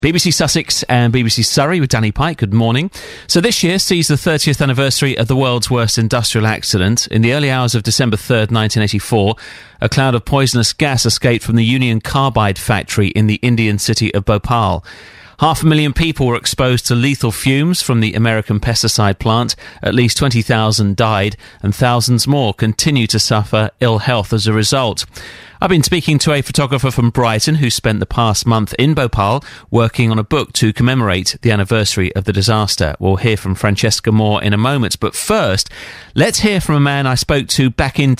BBC Sussex and BBC Surrey with Danny Pike. Good morning. So this year sees the 30th anniversary of the world's worst industrial accident. In the early hours of December 3rd, 1984, a cloud of poisonous gas escaped from the Union Carbide factory in the Indian city of Bhopal. 500,000 people were exposed to lethal fumes from the American pesticide plant. At least 20,000 died, and thousands more continue to suffer ill health as a result. I've been speaking to a photographer from Brighton who spent the past month in Bhopal working on a book to commemorate the anniversary of the disaster. We'll hear from Francesca Moore in a moment, but first, let's hear from a man I spoke to back in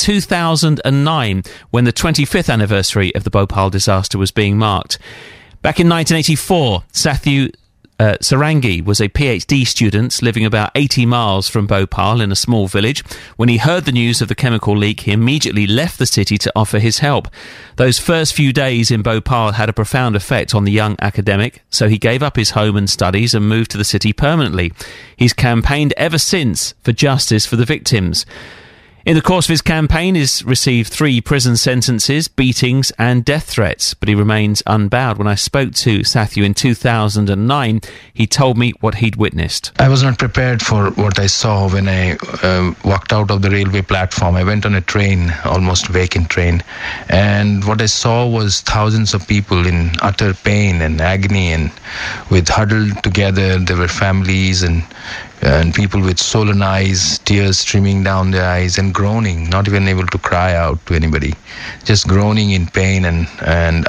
2009 when the 25th anniversary of the Bhopal disaster was being marked. Back in 1984, Sathu Sarangi was a PhD student living about 80 miles from Bhopal in a small village. When he heard the news of the chemical leak, he immediately left the city to offer his help. Those first few days in Bhopal had a profound effect on the young academic, so he gave up his home and studies and moved to the city permanently. He's campaigned ever since for justice for the victims. In the course of his campaign, he's received 3 prison sentences, beatings and death threats, but he remains unbowed. When I spoke to Sathu in 2009, he told me what he'd witnessed. I was not prepared for what I saw when I walked out of the railway platform. I went on a train, almost vacant train, and what I saw was thousands of people in utter pain and agony and with huddled together. There were families and people with swollen eyes, tears streaming down their eyes and groaning, not even able to cry out to anybody, just groaning in pain and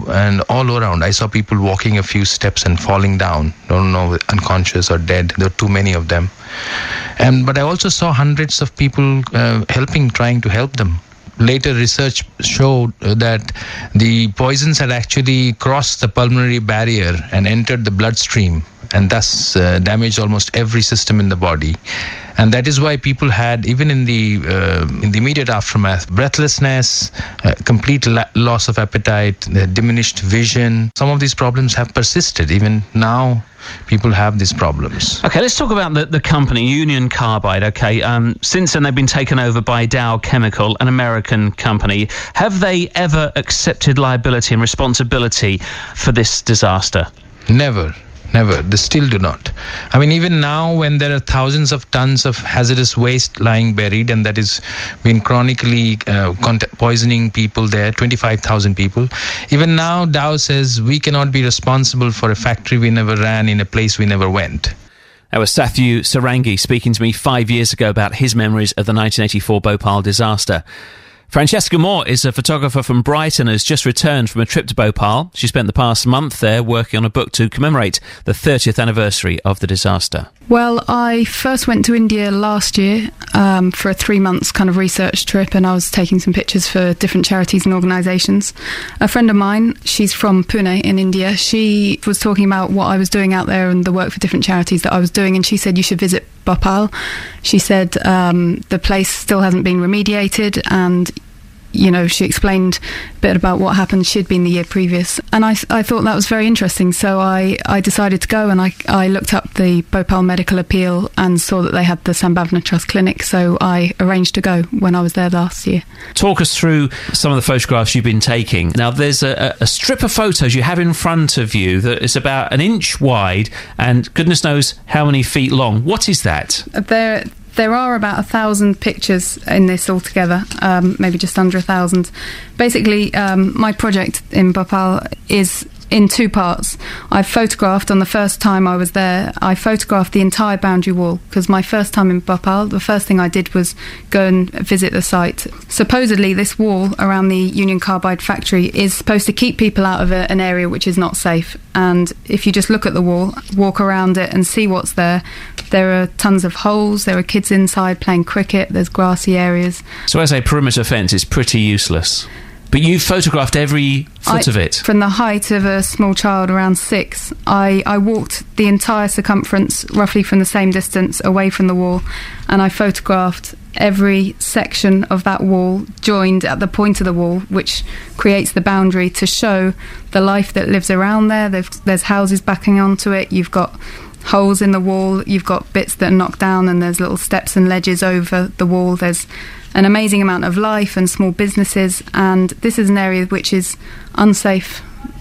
all around. I saw people walking a few steps and falling down, don't know, unconscious or dead. There were too many of them. But I also saw hundreds of people trying to help them. Later research showed that the poisons had actually crossed the pulmonary barrier and entered the bloodstream, and thus damaged almost every system in the body. And that is why people had, even in the immediate aftermath, breathlessness, complete loss of appetite, diminished vision. Some of these problems have persisted. Even now, people have these problems. Okay, let's talk about the company, Union Carbide. Okay, since then they've been taken over by Dow Chemical, an American company. Have they ever accepted liability and responsibility for this disaster? Never. They still do not. I mean, even now when there are thousands of tons of hazardous waste lying buried, and that is been chronically poisoning people there, 25,000 people. Even now, Dow says we cannot be responsible for a factory we never ran in a place we never went. That was Sathu Sarangi speaking to me 5 years ago about his memories of the 1984 Bhopal disaster. Francesca Moore is a photographer from Brighton and has just returned from a trip to Bhopal. She spent the past month there working on a book to commemorate the 30th anniversary of the disaster. Well, I first went to India last year for a 3 months kind of research trip, and I was taking some pictures for different charities and organisations. A friend of mine, she's from Pune in India, she was talking about what I was doing out there and the work for different charities that I was doing, and she said you should visit Bhopal. She said the place still hasn't been remediated, and she explained a bit about what happened. She'd been the year previous, and I thought that was very interesting, so I decided to go, and I looked up the Bhopal Medical Appeal and saw that they had the Sambhavna Trust Clinic, so I arranged to go when I was there last year. Talk us through some of the photographs you've been taking. Now, there's a strip of photos you have in front of you that is about 1 inch wide and goodness knows how many feet long. What is that? There are about 1,000 pictures in this altogether, maybe just under 1,000. Basically, my project in Bhopal is in 2 parts. I photographed, on the first time I was there, I photographed the entire boundary wall, because my first time in Bhopal, the first thing I did was go and visit the site. Supposedly, this wall around the Union Carbide factory is supposed to keep people out of an area which is not safe. And if you just look at the wall, walk around it and see what's there, there are tons of holes, there are kids inside playing cricket, there's grassy areas. So as a perimeter fence, it's pretty useless. But you photographed every foot of it. From the height of a small child, around 6, I walked the entire circumference, roughly from the same distance, away from the wall, and I photographed every section of that wall joined at the point of the wall, which creates the boundary to show the life that lives around there. There's houses backing onto it, you've got holes in the wall, you've got bits that are knocked down, and there's little steps and ledges over the wall. There's an amazing amount of life and small businesses, and this is an area which is unsafe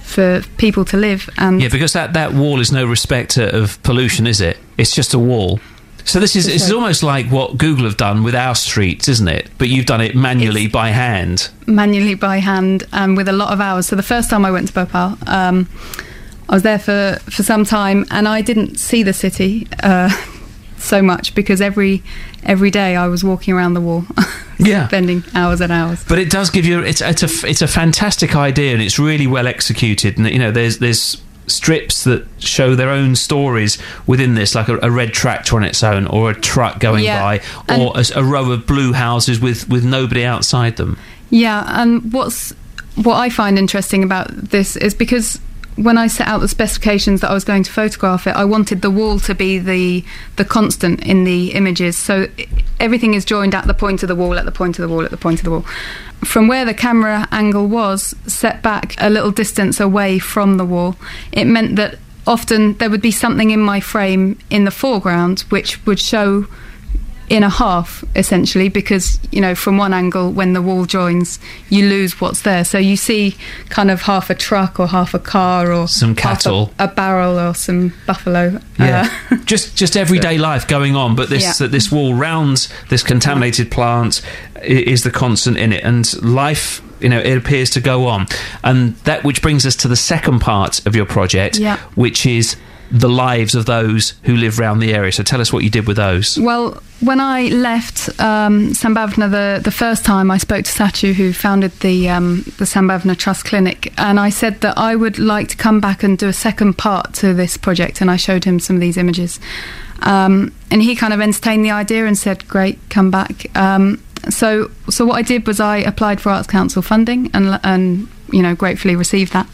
for people to live. And yeah, because that wall is no respecter of pollution, is it? It's just a wall. So this is almost like what Google have done with our streets, isn't it? But you've done it manually by hand. Manually by hand, and with a lot of hours. So the first time I went to Bhopal, I was there for some time, and I didn't see the city so much because every day I was walking around the wall, spending hours and hours. But it does give you it's a fantastic idea, and it's really well executed. And you know, there's strips that show their own stories within this, like a red tractor on its own, or a truck going by, or a row of blue houses with nobody outside them. Yeah, and what I find interesting about this is because when I set out the specifications that I was going to photograph it, I wanted the wall to be the constant in the images. So everything is joined at the point of the wall, at the point of the wall, at the point of the wall. From where the camera angle was set back a little distance away from the wall, it meant that often there would be something in my frame in the foreground which would show in a half, essentially, because, you know, from one angle, when the wall joins, you lose what's there. So you see kind of half a truck or half a car or some cattle, a barrel or some buffalo. Yeah. just everyday life going on, but this wall round this contaminated plant is the constant in it, and life, you know, it appears to go on. And that which brings us to the second part of your project, which is the lives of those who live around the area. So tell us what you did with those. Well, when I left Sambhavna the first time, I spoke to Sachu, who founded the Sambhavna Trust Clinic, and I said that I would like to come back and do a second part to this project, and I showed him some of these images. And he kind of entertained the idea and said, great, come back. So what I did was I applied for Arts Council funding and you know, gratefully received that.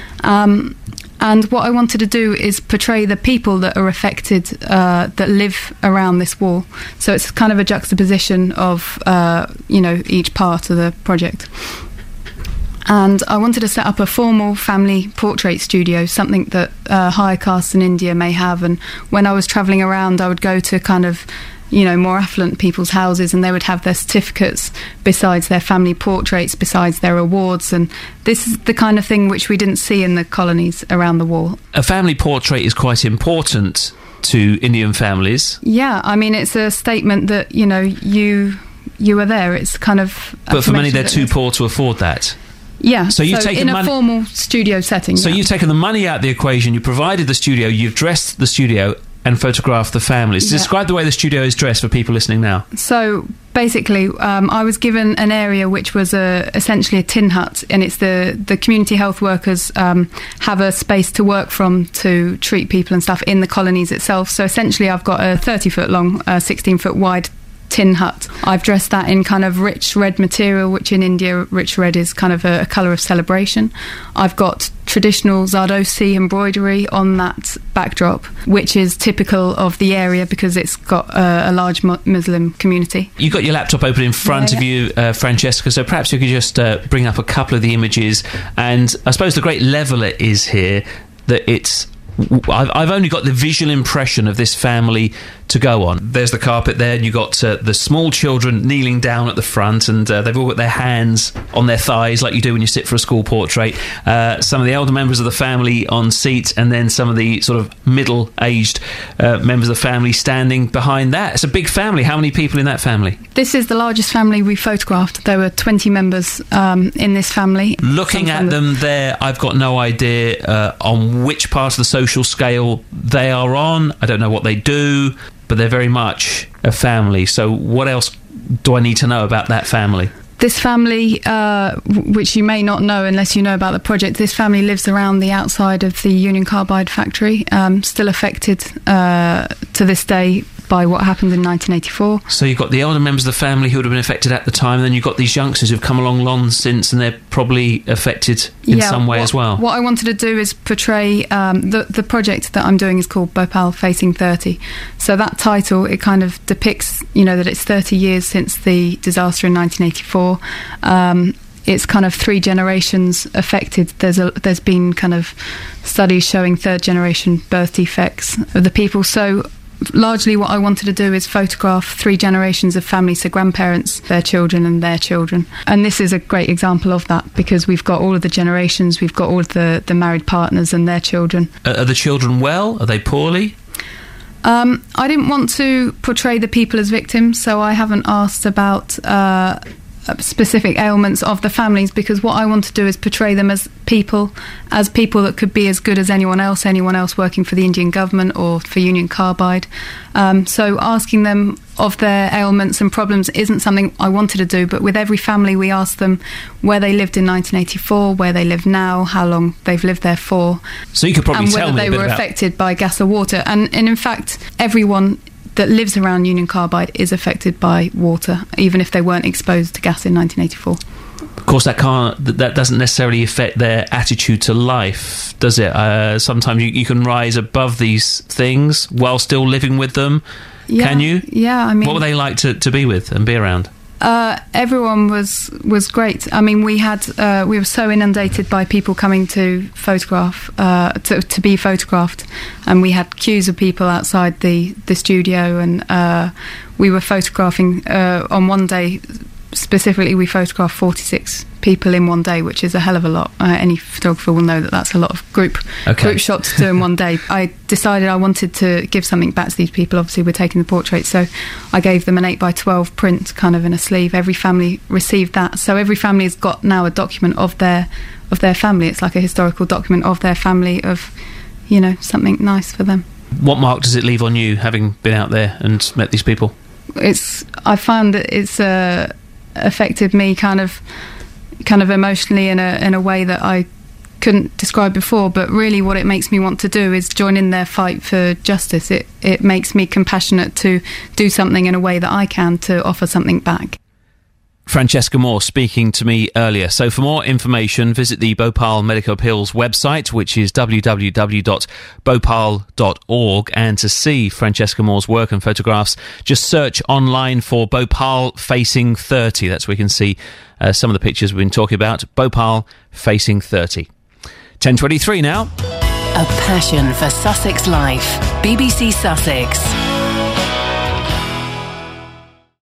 And what I wanted to do is portray the people that are affected, that live around this wall. So it's kind of a juxtaposition of, you know, each part of the project. And I wanted to set up a formal family portrait studio, something that higher castes in India may have. And when I was travelling around, I would go to kind of, you know, more affluent people's houses, and they would have their certificates besides their family portraits, besides their awards. And this is the kind of thing which we didn't see in the colonies around the wall. A family portrait is quite important to Indian families. Yeah, I mean, it's a statement that, you know, you were there. It's kind of... But for many, they're too poor to afford that. Yeah, so in a formal studio setting. So you've taken the money out of the equation, you provided the studio, you've dressed the studio and photographed the families. Describe the way the studio is dressed for people listening now. So basically, I was given an area which was essentially a tin hut, and it's the community health workers have a space to work from to treat people and stuff in the colonies itself. So essentially, I've got a 30-foot long, 16-foot wide tin hut. I've dressed that in kind of rich red material, which in India, rich red is kind of a colour of celebration. I've got traditional Zardosi embroidery on that backdrop, which is typical of the area because it's got a large Muslim community. You've got your laptop open in front of you, Francesca, so perhaps you could just bring up a couple of the images. And I suppose the great level it is here that it's... I've only got the visual impression of this family to go on. There's the carpet there, and you've got the small children kneeling down at the front, and they've all got their hands on their thighs like you do when you sit for a school portrait. Some of the elder members of the family on seats, and then some of the sort of middle-aged members of the family standing behind that. It's a big family. How many people in that family? This is the largest family we photographed. There were 20 members in this family. Looking at them there, I've got no idea on which part of the social scale they are on. I don't know what they do, but they're very much a family. So what else do I need to know about that family? This family, which you may not know unless you know about the project, this family lives around the outside of the Union Carbide factory, still affected to this day by what happened in 1984. So you've got the older members of the family who would have been affected at the time, and then you've got these youngsters who've come along long since, and they're probably affected in some way as well. What I wanted to do is portray the project that I'm doing is called Bhopal Facing 30. So that title, it kind of depicts, you know, that it's 30 years since the disaster in 1984. It's kind of 3 generations affected. There's been kind of studies showing 3rd generation birth defects of the people. So largely what I wanted to do is photograph 3 generations of families, so grandparents, their children and their children. And this is a great example of that, because we've got all of the generations, we've got all of the married partners and their children. Are the children well? Are they poorly? I didn't want to portray the people as victims, so I haven't asked about specific ailments of the families, because what I want to do is portray them as people that could be as good as anyone else working for the Indian government or for Union Carbide. So asking them of their ailments and problems isn't something I wanted to do, but with every family we asked them where they lived in 1984, where they live now, how long they've lived there for. So you could probably tell me and whether they were affected by gas or water. And in fact, everyone that lives around Union Carbide is affected by water, even if they weren't exposed to gas in 1984. Of course, that doesn't necessarily affect their attitude to life, does it? Sometimes you can rise above these things while still living with them. Yeah, can you? Yeah, I mean, what were they like to be with and be around? Everyone was great. I mean, we were so inundated by people coming to photograph, to be photographed, and we had queues of people outside the studio, and we were photographing on one day. Specifically, we photographed 46 people in one day, which is a hell of a lot. Any photographer will know that that's a lot of group shots to do in one day. I decided I wanted to give something back to these people. Obviously, we're taking the portraits, so I gave them an 8x12 print, kind of in a sleeve. Every family received that, so every family has got now a document of their family. It's like a historical document of their family, of something nice for them. What mark does it leave on you, having been out there and met these people? I found that it's affected me kind of emotionally in a way that I couldn't describe before, but really what it makes me want to do is join in their fight for justice. It makes me compassionate to do something in a way that I can to offer something back. Francesca Moore speaking to me earlier. So for more information, visit the Bhopal Medical Appeals website, which is www.bhopal.org, and to see Francesca Moore's work and photographs, just search online for Bhopal Facing 30. That's where you can see some of the pictures we've been talking about. Bhopal Facing 30. 10:23 now. A passion for Sussex life. BBC Sussex.